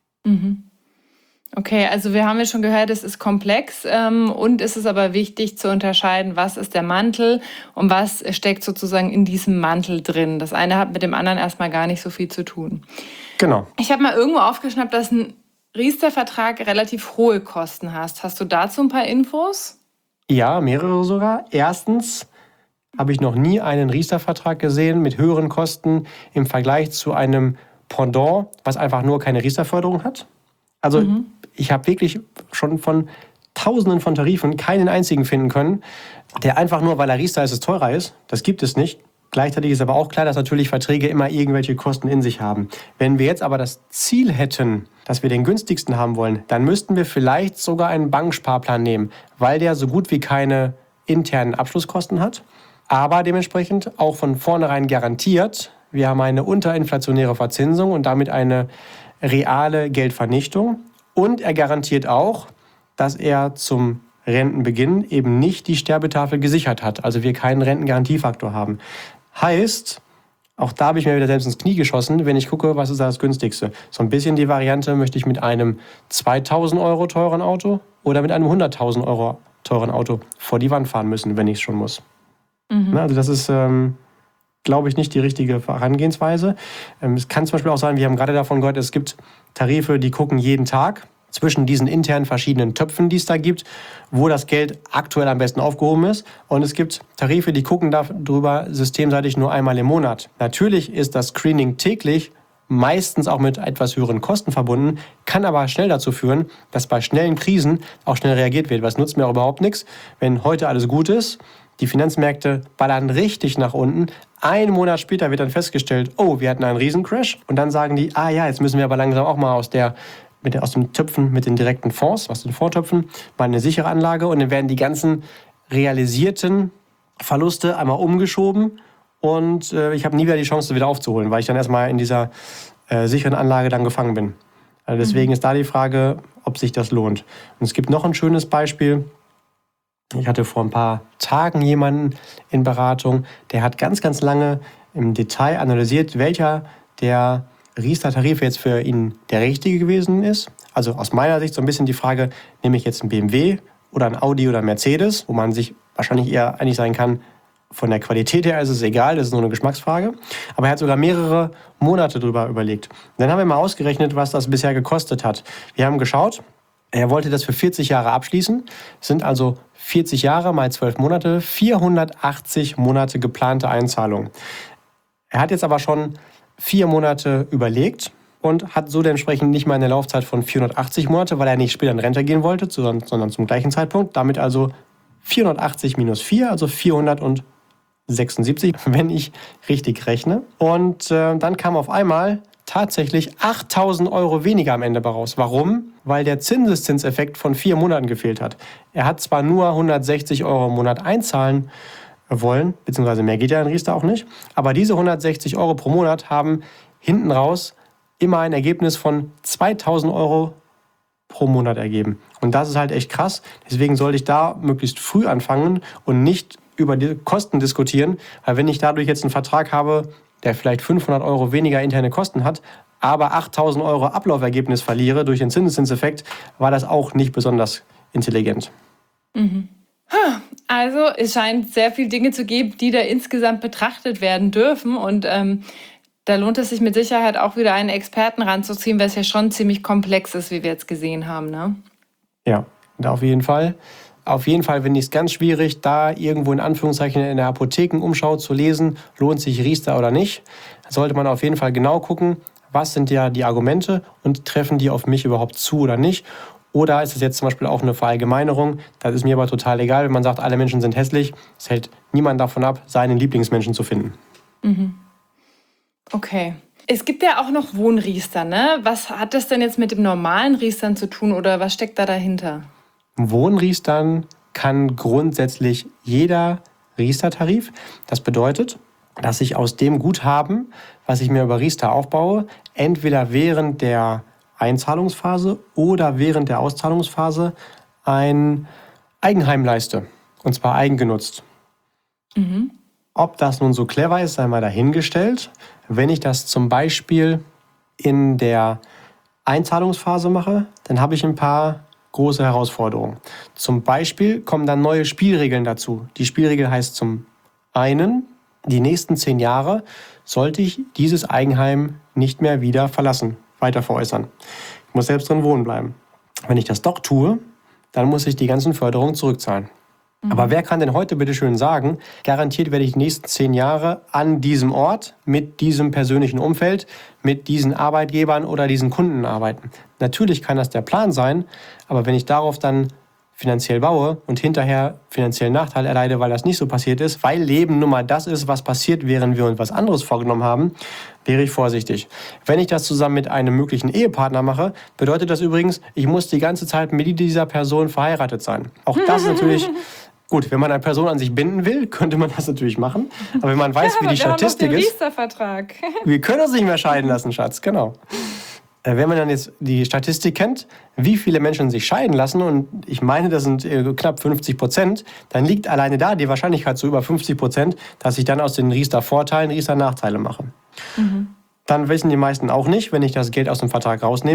Okay, also wir haben ja schon gehört, es ist komplex und es ist aber wichtig zu unterscheiden, was ist der Mantel und was steckt sozusagen in diesem Mantel drin. Das eine hat mit dem anderen erstmal gar nicht so viel zu tun. Genau. Ich habe mal irgendwo aufgeschnappt, dass ein Riester-Vertrag relativ hohe Kosten hast. Hast du dazu ein paar Infos? Ja, mehrere sogar. Erstens habe ich noch nie einen Riester-Vertrag gesehen mit höheren Kosten im Vergleich zu einem Pendant, was einfach nur keine Riester-Förderung hat. Also ich habe wirklich schon von Tausenden von Tarifen keinen einzigen finden können, der einfach nur, weil er Riester ist, teurer ist. Das gibt es nicht. Gleichzeitig ist aber auch klar, dass natürlich Verträge immer irgendwelche Kosten in sich haben. Wenn wir jetzt aber das Ziel hätten, dass wir den günstigsten haben wollen, dann müssten wir vielleicht sogar einen Banksparplan nehmen, weil der so gut wie keine internen Abschlusskosten hat, aber dementsprechend auch von vornherein garantiert, wir haben eine unterinflationäre Verzinsung und damit eine reale Geldvernichtung. Und er garantiert auch, dass er zum Rentenbeginn eben nicht die Sterbetafel gesichert hat, also wir keinen Rentengarantiefaktor haben. Heißt, auch da habe ich mir wieder selbst ins Knie geschossen, wenn ich gucke, was ist da das günstigste. So ein bisschen die Variante, möchte ich mit einem 2.000 Euro teuren Auto oder mit einem 100.000 Euro teuren Auto vor die Wand fahren müssen, wenn ich es schon muss. Also das ist, glaube ich, nicht die richtige Herangehensweise. Es kann zum Beispiel auch sein, wir haben gerade davon gehört, es gibt Tarife, die gucken jeden Tag zwischen diesen internen verschiedenen Töpfen, die es da gibt, wo das Geld aktuell am besten aufgehoben ist. Und es gibt Tarife, die gucken darüber systemseitig nur einmal im Monat. Natürlich ist das Screening täglich, meistens auch mit etwas höheren Kosten verbunden, kann aber schnell dazu führen, dass bei schnellen Krisen auch schnell reagiert wird. Was nutzt mir auch überhaupt nichts, wenn heute alles gut ist, die Finanzmärkte ballern richtig nach unten. Einen Monat später wird dann festgestellt, oh, wir hatten einen Riesencrash. Und dann sagen die, jetzt müssen wir aber langsam auch mal aus den Töpfen mit den direkten Fonds, aus den Fondstöpfen, mal eine sichere Anlage. Und dann werden die ganzen realisierten Verluste einmal umgeschoben. Und ich habe nie wieder die Chance, wieder aufzuholen, weil ich dann erstmal in dieser sicheren Anlage dann gefangen bin. Also deswegen ist da die Frage, ob sich das lohnt. Und es gibt noch ein schönes Beispiel. Ich hatte vor ein paar Tagen jemanden in Beratung, der hat ganz, ganz lange im Detail analysiert, welcher der Riester-Tarif jetzt für ihn der richtige gewesen ist. Also aus meiner Sicht so ein bisschen die Frage, nehme ich jetzt einen BMW oder ein Audi oder ein Mercedes, wo man sich wahrscheinlich eher einig sein kann, von der Qualität her ist es egal, das ist nur eine Geschmacksfrage. Aber er hat sogar mehrere Monate drüber überlegt. Und dann haben wir mal ausgerechnet, was das bisher gekostet hat. Wir haben geschaut, er wollte das für 40 Jahre abschließen. Es sind also 40 Jahre mal 12 Monate, 480 Monate geplante Einzahlung. Er hat jetzt aber schon 4 Monate überlegt und hat so dementsprechend nicht mal eine Laufzeit von 480 Monate, weil er nicht später in Rente gehen wollte, sondern zum gleichen Zeitpunkt. Damit also 480 minus 4, also 476, wenn ich richtig rechne. Und dann kam auf einmal tatsächlich 8.000 Euro weniger am Ende raus. Warum? Weil der Zinseszinseffekt von 4 Monaten gefehlt hat. Er hat zwar nur 160 Euro im Monat einzahlen wollen, beziehungsweise mehr geht ja in Riester auch nicht, aber diese 160 Euro pro Monat haben hinten raus immer ein Ergebnis von 2.000 Euro pro Monat ergeben. Und das ist halt echt krass. Deswegen sollte ich da möglichst früh anfangen und nicht über die Kosten diskutieren, weil wenn ich dadurch jetzt einen Vertrag habe, der vielleicht 500 Euro weniger interne Kosten hat, aber 8.000 Euro Ablaufergebnis verliere durch den Zinseszinseffekt, war das auch nicht besonders intelligent. Also es scheint sehr viele Dinge zu geben, die da insgesamt betrachtet werden dürfen. Und da lohnt es sich mit Sicherheit auch wieder einen Experten ranzuziehen, weil es ja schon ziemlich komplex ist, wie wir jetzt gesehen haben. Ne? Ja, auf jeden Fall. Auf jeden Fall finde ich es ganz schwierig, da irgendwo in Anführungszeichen in der Apothekenumschau zu lesen, lohnt sich Riester oder nicht. Da sollte man auf jeden Fall genau gucken, was sind ja die Argumente und treffen die auf mich überhaupt zu oder nicht. Oder ist es jetzt zum Beispiel auch eine Verallgemeinerung? Das ist mir aber total egal, wenn man sagt, alle Menschen sind hässlich. Es hält niemand davon ab, seinen Lieblingsmenschen zu finden. Okay. Es gibt ja auch noch Wohnriester, ne? Was hat das denn jetzt mit dem normalen Riestern zu tun oder was steckt da dahinter? Wohnriestern kann grundsätzlich jeder Riester-Tarif. Das bedeutet, dass ich aus dem Guthaben, was ich mir über Riester aufbaue, entweder während der Einzahlungsphase oder während der Auszahlungsphase ein Eigenheim leiste. Und zwar eigengenutzt. Ob das nun so clever ist, sei mal dahingestellt. Wenn ich das zum Beispiel in der Einzahlungsphase mache, dann habe ich ein paar große Herausforderungen. Zum Beispiel kommen dann neue Spielregeln dazu. Die Spielregel heißt zum einen, die nächsten 10 Jahre sollte ich dieses Eigenheim nicht mehr wieder verlassen, weiter veräußern. Ich muss selbst drin wohnen bleiben. Wenn ich das doch tue, dann muss ich die ganzen Förderungen zurückzahlen. Aber wer kann denn heute bitte schön sagen, garantiert werde ich die nächsten 10 Jahre an diesem Ort, mit diesem persönlichen Umfeld, mit diesen Arbeitgebern oder diesen Kunden arbeiten? Natürlich kann das der Plan sein, aber wenn ich darauf dann finanziell baue und hinterher finanziellen Nachteil erleide, weil das nicht so passiert ist, weil Leben nun mal das ist, was passiert, während wir uns was anderes vorgenommen haben, wäre ich vorsichtig. Wenn ich das zusammen mit einem möglichen Ehepartner mache, bedeutet das übrigens, ich muss die ganze Zeit mit dieser Person verheiratet sein. Auch das ist natürlich gut, wenn man eine Person an sich binden will, könnte man das natürlich machen. Aber wenn man weiß, wie die Statistik ist, Riester-Vertrag. Wir können uns nicht mehr scheiden lassen, Schatz, genau. Wenn man dann jetzt die Statistik kennt, wie viele Menschen sich scheiden lassen, und ich meine, das sind knapp 50%, dann liegt alleine da die Wahrscheinlichkeit zu über 50%, dass ich dann aus den Riester-Vorteilen Riester-Nachteile mache. Dann wissen die meisten auch nicht, wenn ich das Geld aus dem Vertrag rausnehme,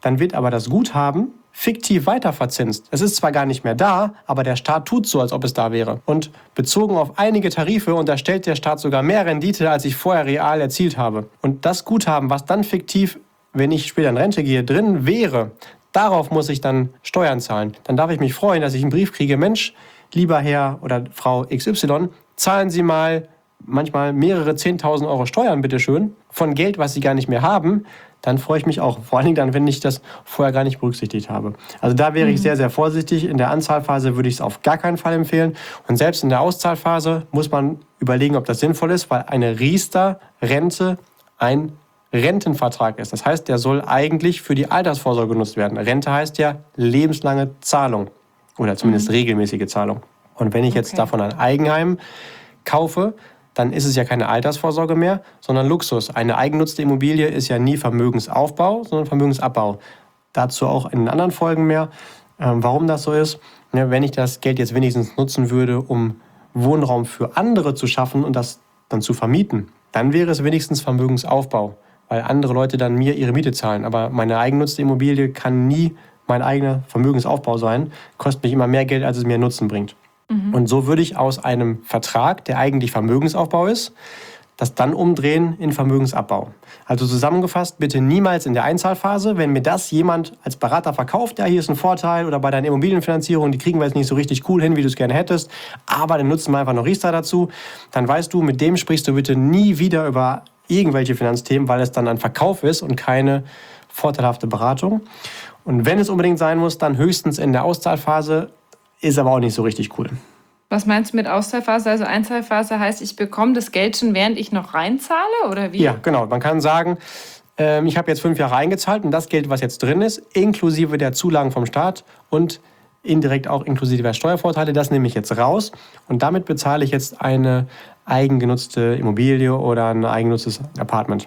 dann wird aber das Guthaben fiktiv weiterverzinst. Es ist zwar gar nicht mehr da, aber der Staat tut so, als ob es da wäre. Und bezogen auf einige Tarife unterstellt der Staat sogar mehr Rendite, als ich vorher real erzielt habe. Und das Guthaben, was dann fiktiv, wenn ich später in Rente gehe, drin wäre, darauf muss ich dann Steuern zahlen. Dann darf ich mich freuen, dass ich einen Brief kriege, Mensch, lieber Herr oder Frau XY, zahlen Sie mal manchmal mehrere 10.000 Euro Steuern, bitteschön, von Geld, was Sie gar nicht mehr haben. Dann freue ich mich auch. Vor allen Dingen dann, wenn ich das vorher gar nicht berücksichtigt habe. Also da wäre ich sehr, sehr vorsichtig. In der Anzahlphase würde ich es auf gar keinen Fall empfehlen. Und selbst in der Auszahlphase muss man überlegen, ob das sinnvoll ist, weil eine Riester-Rente ein Rentenvertrag ist. Das heißt, der soll eigentlich für die Altersvorsorge genutzt werden. Rente heißt ja lebenslange Zahlung oder zumindest regelmäßige Zahlung. Und wenn ich jetzt davon ein Eigenheim kaufe, dann ist es ja keine Altersvorsorge mehr, sondern Luxus. Eine eigennutzte Immobilie ist ja nie Vermögensaufbau, sondern Vermögensabbau. Dazu auch in den anderen Folgen mehr, warum das so ist. Ja, wenn ich das Geld jetzt wenigstens nutzen würde, um Wohnraum für andere zu schaffen und das dann zu vermieten, dann wäre es wenigstens Vermögensaufbau, weil andere Leute dann mir ihre Miete zahlen. Aber meine eigennutzte Immobilie kann nie mein eigener Vermögensaufbau sein, kostet mich immer mehr Geld, als es mir Nutzen bringt. Und so würde ich aus einem Vertrag, der eigentlich Vermögensaufbau ist, das dann umdrehen in Vermögensabbau. Also zusammengefasst, bitte niemals in der Einzahlphase, wenn mir das jemand als Berater verkauft, ja, hier ist ein Vorteil, oder bei deiner Immobilienfinanzierung, die kriegen wir jetzt nicht so richtig cool hin, wie du es gerne hättest, aber dann nutzen wir einfach noch Riester dazu, dann weißt du, mit dem sprichst du bitte nie wieder über irgendwelche Finanzthemen, weil es dann ein Verkauf ist und keine vorteilhafte Beratung. Und wenn es unbedingt sein muss, dann höchstens in der Auszahlphase, ist aber auch nicht so richtig cool. Was meinst du mit Auszahlphase? Also Einzahlphase heißt, ich bekomme das Geld schon, während ich noch reinzahle, oder wie? Ja, genau. Man kann sagen, ich habe jetzt 5 Jahre eingezahlt und das Geld, was jetzt drin ist, inklusive der Zulagen vom Staat und indirekt auch inklusive der Steuervorteile, das nehme ich jetzt raus und damit bezahle ich jetzt eine eigengenutzte Immobilie oder ein eigengenutztes Apartment.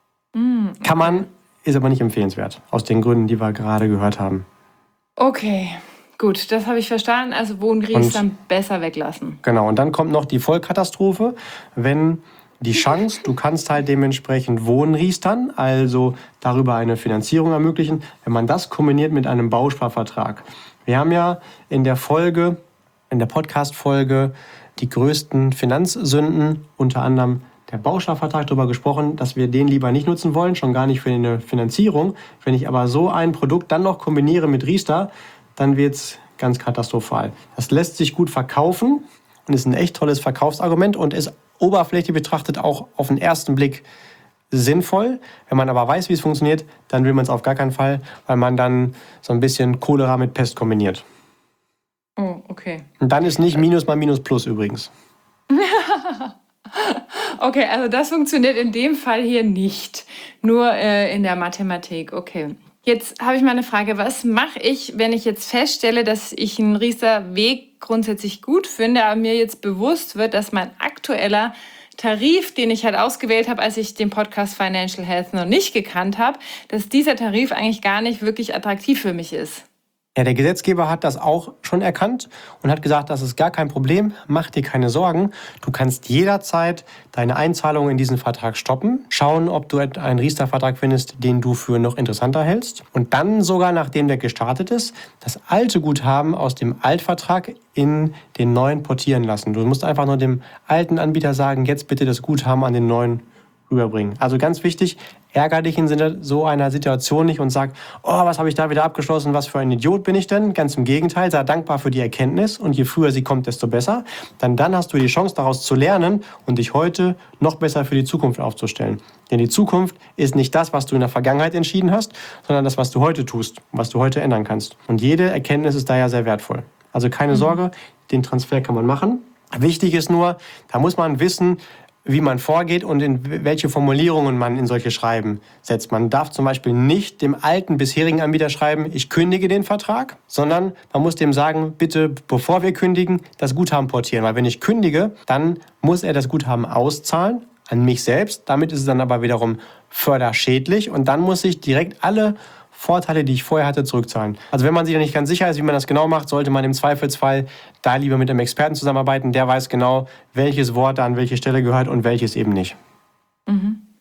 Okay. Kann man, ist aber nicht empfehlenswert, aus den Gründen, die wir gerade gehört haben. Okay. Gut, das habe ich verstanden. Also Wohnriestern besser weglassen. Genau, und dann kommt noch die Vollkatastrophe, wenn die Chance, du kannst halt dementsprechend Wohnriestern, also darüber eine Finanzierung ermöglichen, wenn man das kombiniert mit einem Bausparvertrag. Wir haben ja in der Podcast-Folge, die größten Finanzsünden, unter anderem der Bausparvertrag, darüber gesprochen, dass wir den lieber nicht nutzen wollen, schon gar nicht für eine Finanzierung. Wenn ich aber so ein Produkt dann noch kombiniere mit Riester, dann wird es ganz katastrophal. Das lässt sich gut verkaufen und ist ein echt tolles Verkaufsargument und ist oberflächlich betrachtet auch auf den ersten Blick sinnvoll. Wenn man aber weiß, wie es funktioniert, dann will man es auf gar keinen Fall, weil man dann so ein bisschen Cholera mit Pest kombiniert. Oh, okay. Und dann ist nicht Minus mal Minus Plus übrigens. Okay, also das funktioniert in dem Fall hier nicht. Nur in der Mathematik, okay. Jetzt habe ich mal eine Frage. Was mache ich, wenn ich jetzt feststelle, dass ich einen Riester-Weg grundsätzlich gut finde, aber mir jetzt bewusst wird, dass mein aktueller Tarif, den ich halt ausgewählt habe, als ich den Podcast Financial Health noch nicht gekannt habe, dass dieser Tarif eigentlich gar nicht wirklich attraktiv für mich ist? Ja, der Gesetzgeber hat das auch schon erkannt und hat gesagt, das ist gar kein Problem, mach dir keine Sorgen. Du kannst jederzeit deine Einzahlung in diesen Vertrag stoppen, schauen, ob du einen Riester-Vertrag findest, den du für noch interessanter hältst und dann sogar, nachdem der gestartet ist, das alte Guthaben aus dem Altvertrag in den neuen portieren lassen. Du musst einfach nur dem alten Anbieter sagen, jetzt bitte das Guthaben an den neuen rüberbringen. Also ganz wichtig, ärger dich in so einer Situation nicht und sag, oh, was habe ich da wieder abgeschlossen, was für ein Idiot bin ich denn? Ganz im Gegenteil, sei dankbar für die Erkenntnis und je früher sie kommt, desto besser. Dann hast du die Chance, daraus zu lernen und dich heute noch besser für die Zukunft aufzustellen. Denn die Zukunft ist nicht das, was du in der Vergangenheit entschieden hast, sondern das, was du heute tust, was du heute ändern kannst. Und jede Erkenntnis ist daher sehr wertvoll. Also keine Sorge, den Transfer kann man machen. Wichtig ist nur, da muss man wissen, wie man vorgeht und in welche Formulierungen man in solche Schreiben setzt. Man darf zum Beispiel nicht dem alten bisherigen Anbieter schreiben, ich kündige den Vertrag, sondern man muss dem sagen, bitte, bevor wir kündigen, das Guthaben portieren. Weil wenn ich kündige, dann muss er das Guthaben auszahlen an mich selbst. Damit ist es dann aber wiederum förderschädlich und dann muss ich direkt alle Vorteile, die ich vorher hatte, zurückzahlen. Also wenn man sich da nicht ganz sicher ist, wie man das genau macht, sollte man im Zweifelsfall da lieber mit einem Experten zusammenarbeiten. Der weiß genau, welches Wort da an welche Stelle gehört und welches eben nicht.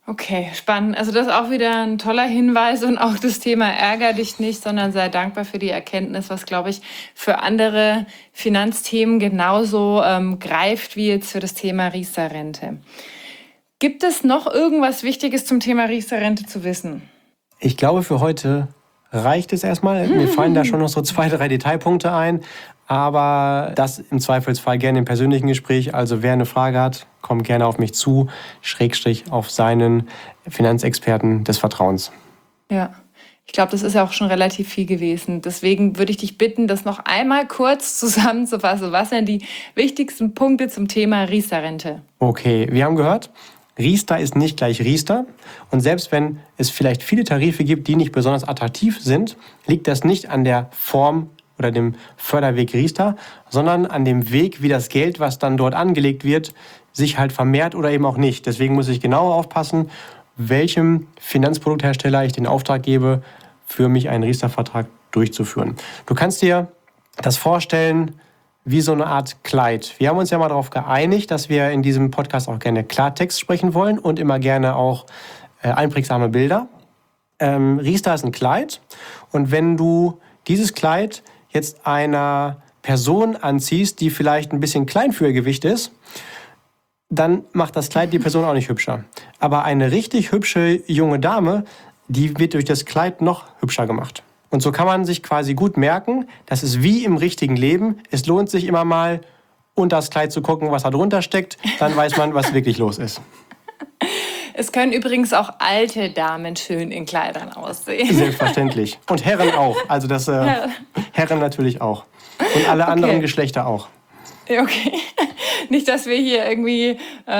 Okay, spannend. Also das ist auch wieder ein toller Hinweis und auch das Thema ärger dich nicht, sondern sei dankbar für die Erkenntnis, was, glaube ich, für andere Finanzthemen genauso greift wie jetzt für das Thema Riester-Rente. Gibt es noch irgendwas Wichtiges zum Thema Riester-Rente zu wissen? Ich glaube, für heute reicht es erstmal. Mir fallen da schon noch so 2, 3 Detailpunkte ein. Aber das im Zweifelsfall gerne im persönlichen Gespräch. Also wer eine Frage hat, kommt gerne auf mich zu, / auf seinen Finanzexperten des Vertrauens. Ja, ich glaube, das ist ja auch schon relativ viel gewesen. Deswegen würde ich dich bitten, das noch einmal kurz zusammenzufassen. Was sind die wichtigsten Punkte zum Thema Riester-Rente? Okay, wir haben gehört, Riester ist nicht gleich Riester. Und selbst wenn es vielleicht viele Tarife gibt, die nicht besonders attraktiv sind, liegt das nicht an der Form oder dem Förderweg Riester, sondern an dem Weg, wie das Geld, was dann dort angelegt wird, sich halt vermehrt oder eben auch nicht. Deswegen muss ich genau aufpassen, welchem Finanzprodukthersteller ich den Auftrag gebe, für mich einen Riester-Vertrag durchzuführen. Du kannst dir das vorstellen wie so eine Art Kleid. Wir haben uns ja mal darauf geeinigt, dass wir in diesem Podcast auch gerne Klartext sprechen wollen und immer gerne auch einprägsame Bilder. Riester ist ein Kleid und wenn du dieses Kleid jetzt einer Person anziehst, die vielleicht ein bisschen klein für ihr Gewicht ist, dann macht das Kleid die Person auch nicht hübscher. Aber eine richtig hübsche junge Dame, die wird durch das Kleid noch hübscher gemacht. Und so kann man sich quasi gut merken, das ist wie im richtigen Leben. Es lohnt sich immer mal, unter das Kleid zu gucken, was da drunter steckt. Dann weiß man, was wirklich los ist. Es können übrigens auch alte Damen schön in Kleidern aussehen. Selbstverständlich. Und Herren auch. Also das Herren natürlich auch. Und alle anderen Geschlechter auch. Okay. Nicht, dass wir hier irgendwie,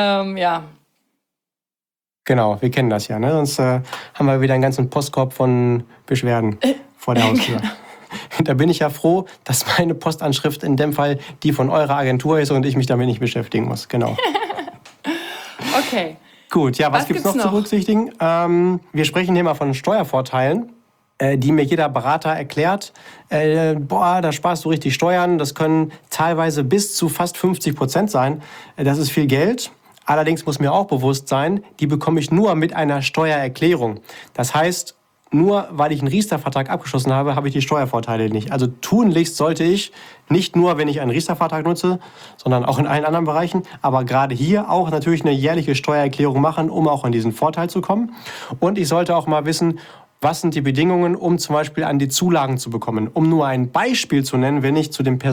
Genau, wir kennen das ja. Ne? Sonst haben wir wieder einen ganzen Postkorb von Beschwerden vor der Haustür. Da bin ich ja froh, dass meine Postanschrift in dem Fall die von eurer Agentur ist und ich mich damit nicht beschäftigen muss. Genau. Okay. Gut, ja, was gibt's noch zu berücksichtigen? Wir sprechen hier mal von Steuervorteilen, die mir jeder Berater erklärt. Da sparst du richtig Steuern. Das können teilweise bis zu fast 50% sein. Das ist viel Geld. Allerdings muss mir auch bewusst sein, die bekomme ich nur mit einer Steuererklärung. Das heißt, nur weil ich einen Riester-Vertrag abgeschlossen habe, habe ich die Steuervorteile nicht. Also tunlichst sollte ich, nicht nur wenn ich einen Riester-Vertrag nutze, sondern auch in allen anderen Bereichen, aber gerade hier auch natürlich eine jährliche Steuererklärung machen, um auch an diesen Vorteil zu kommen. Und ich sollte auch mal wissen, was sind die Bedingungen, um zum Beispiel an die Zulagen zu bekommen. Um nur ein Beispiel zu nennen, wenn ich zu dem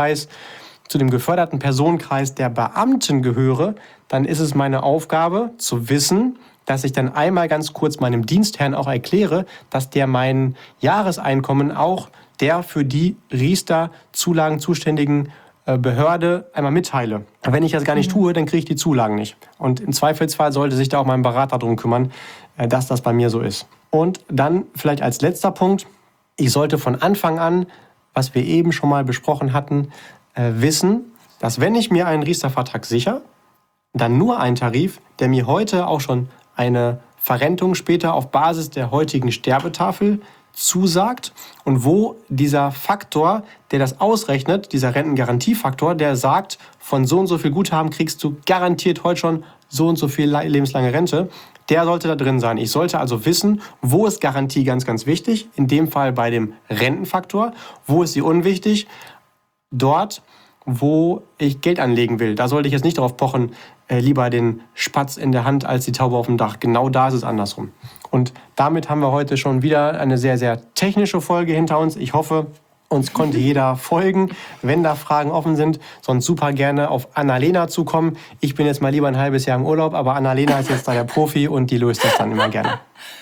geförderten Personenkreis der Beamten gehöre, dann ist es meine Aufgabe zu wissen, dass ich dann einmal ganz kurz meinem Dienstherrn auch erkläre, dass der mein Jahreseinkommen auch der für die Riester-Zulagen zuständigen Behörde einmal mitteile. Wenn ich das gar nicht tue, dann kriege ich die Zulagen nicht. Und im Zweifelsfall sollte sich da auch mein Berater darum kümmern, dass das bei mir so ist. Und dann vielleicht als letzter Punkt, ich sollte von Anfang an, was wir eben schon mal besprochen hatten, wissen, dass wenn ich mir einen Riester-Vertrag sichere, dann nur ein Tarif, der mir heute auch schon eine Verrentung später auf Basis der heutigen Sterbetafel zusagt und wo dieser Faktor, der das ausrechnet, dieser Rentengarantiefaktor, der sagt, von so und so viel Guthaben kriegst du garantiert heute schon so und so viel lebenslange Rente, der sollte da drin sein. Ich sollte also wissen, wo ist Garantie ganz, ganz wichtig, in dem Fall bei dem Rentenfaktor, wo ist sie unwichtig, dort, wo ich Geld anlegen will. Da sollte ich jetzt nicht darauf pochen, lieber den Spatz in der Hand als die Taube auf dem Dach. Genau da ist es andersrum. Und damit haben wir heute schon wieder eine sehr, sehr technische Folge hinter uns. Ich hoffe, uns konnte jeder folgen. Wenn da Fragen offen sind, sonst super gerne auf Annalena zukommen. Ich bin jetzt mal lieber ein halbes Jahr im Urlaub, aber Annalena ist jetzt da der Profi und die löst das dann immer gerne.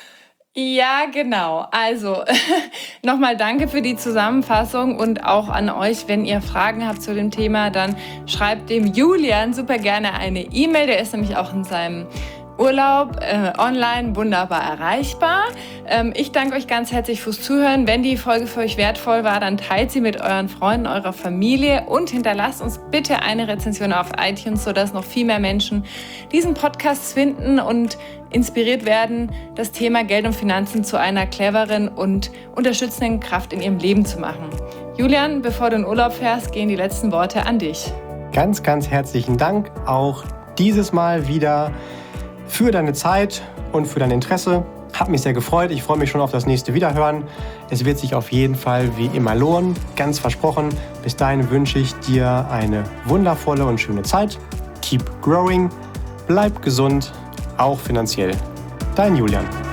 Ja, genau. Also nochmal danke für die Zusammenfassung und auch an euch, wenn ihr Fragen habt zu dem Thema, dann schreibt dem Julian super gerne eine E-Mail. Der ist nämlich auch in seinem Urlaub online wunderbar erreichbar. Ich danke euch ganz herzlich fürs Zuhören. Wenn die Folge für euch wertvoll war, dann teilt sie mit euren Freunden, eurer Familie und hinterlasst uns bitte eine Rezension auf iTunes, sodass noch viel mehr Menschen diesen Podcast finden und inspiriert werden, das Thema Geld und Finanzen zu einer cleveren und unterstützenden Kraft in ihrem Leben zu machen. Julian, bevor du in Urlaub fährst, gehen die letzten Worte an dich. Ganz, ganz herzlichen Dank auch dieses Mal wieder für deine Zeit und für dein Interesse. Hat mich sehr gefreut. Ich freue mich schon auf das nächste Wiederhören. Es wird sich auf jeden Fall wie immer lohnen. Ganz versprochen. Bis dahin wünsche ich dir eine wundervolle und schöne Zeit. Keep growing. Bleib gesund, auch finanziell. Dein Julian.